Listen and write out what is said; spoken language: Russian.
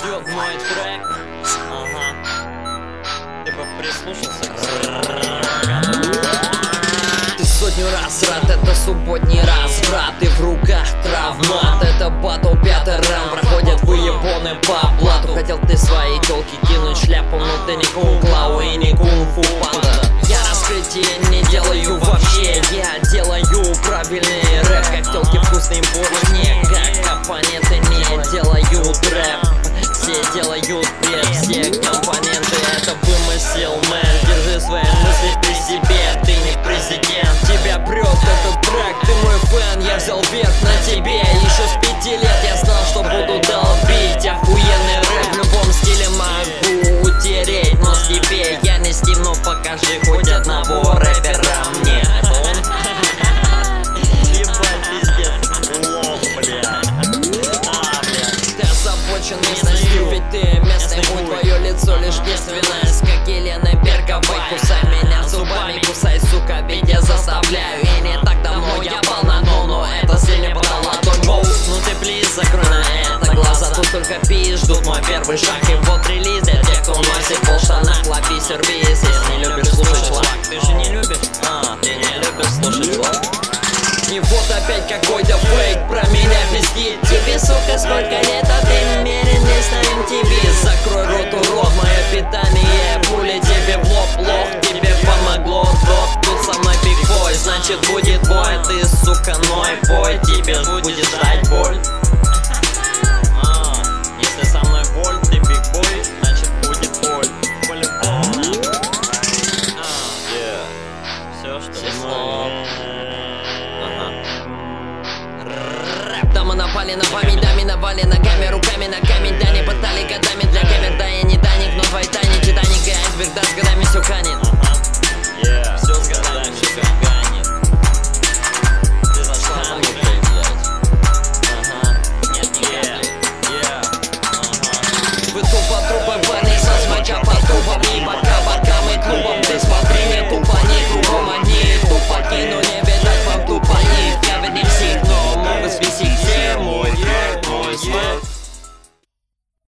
ждет мой трек. Ага. Ты бы прислушался к Ты сотню раз рад, это субботний разврат. И в руках травмат, это батл, 5-й раунд. Проходят выебоны по блату. Хотел ты своей тёлке кинуть шляпу, но ты не кунг-клау и не кунг-фу панда. Я раскрытие не делаю вообще, я делаю правильный рэп. Как тёлки вкусный борщ, не как оппоненты не делают рэп. Все делают пресс, все компоненты это вымысел, мэн. Держи свои мысли при себе, ты не президент. Тебя прет этот трек, ты мой фэн. Я взял верх на тебе, еще с 5 лет я знал, что буду долбить. Охуенный рэп в любом стиле могу утереть нос тебе. Я не Стив, но покажи хоть одного рэпера мне. Это он? ебать, пиздец. Лох, блядь. Ты озабочен местностью, ведь ты местный хуй. Твое лицо лишь девственность, как Елена Берговой. Кусай меня зубами, кусай, сука, ведь я заставляю. И не так давно я пал на дно, но это сильнее подал ладонь. Воу, ну ты плиз, закрой на это глаза. Тут только пи, ждут мой первый шаг. И вот релиз для тех, кто носит полштанах. Лови сервис, если не любишь слушать шлак. Ты же не любишь? Ты не любишь слушать шлак? И вот опять какой-то фейк про меня пиздит. Тебе, сука, сколько лет, а ты намеренный на MTV. Закрой рот, урод, мое питание пули тебе в лоб, лох. Тебе помогло, дроп, тут со мной бигбой. Значит будет бой, ты, сука, ной бой. Тебе будет ждать боль. Если со мной боль, ты бигбой, значит будет боль. По-любому. Все, что Дамы напали на память, да миновали ногами, руками на камень. Да не пытали годами для камер, да я не Даник, но твой тайм